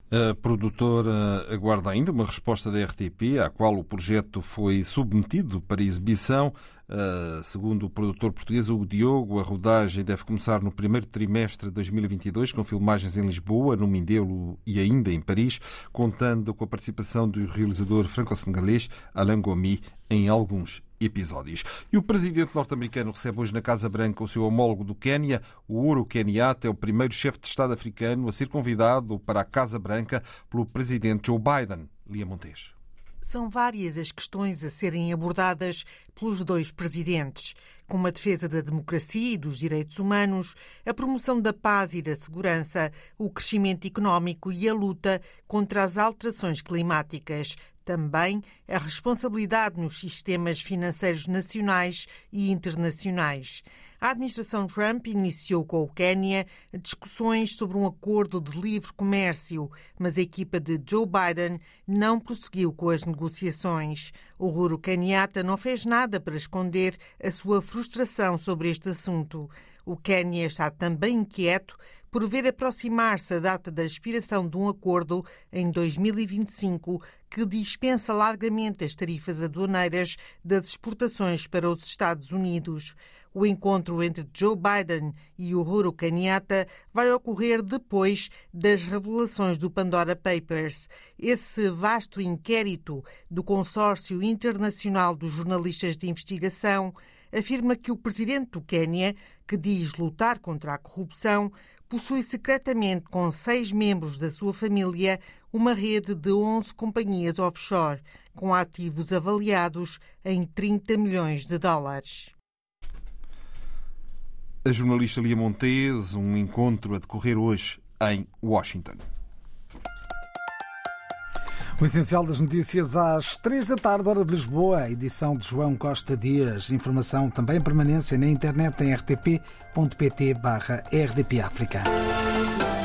A produtora aguarda ainda uma resposta da RTP, à qual o projeto foi submetido para exibição. Segundo o produtor português Hugo Diogo, a rodagem deve começar no primeiro trimestre de 2022, com filmagens em Lisboa, no Mindelo e ainda em Paris, contando com a participação do realizador franco-senegalês Alain Gomi em alguns episódios. E o presidente norte-americano recebe hoje na Casa Branca o seu homólogo do Quénia. O Uhuru Kenyatta é o primeiro chefe de Estado africano a ser convidado para a Casa Branca pelo presidente Joe Biden. Lia Montes. São várias as questões a serem abordadas pelos dois presidentes, como a defesa da democracia e dos direitos humanos, a promoção da paz e da segurança, o crescimento económico e a luta contra as alterações climáticas. Também a responsabilidade nos sistemas financeiros nacionais e internacionais. A administração Trump iniciou com o Quénia discussões sobre um acordo de livre comércio, mas a equipa de Joe Biden não prosseguiu com as negociações. O Uhuru Kenyatta não fez nada para esconder a sua frustração sobre este assunto. O Quénia está também inquieto por ver aproximar-se a data da expiração de um acordo em 2025 que dispensa largamente as tarifas aduaneiras das exportações para os Estados Unidos. O encontro entre Joe Biden e Uhuru Kenyatta vai ocorrer depois das revelações do Pandora Papers. Esse vasto inquérito do Consórcio Internacional dos Jornalistas de Investigação afirma que o presidente do Quénia, que diz lutar contra a corrupção, possui secretamente com 6 membros da sua família uma rede de 11 companhias offshore, com ativos avaliados em 30 milhões de dólares. A jornalista Lia Montes, um encontro a decorrer hoje em Washington. O essencial das notícias às 3 da tarde, hora de Lisboa, edição de João Costa Dias. Informação também em permanência na internet em rtp.pt/rdpafrica.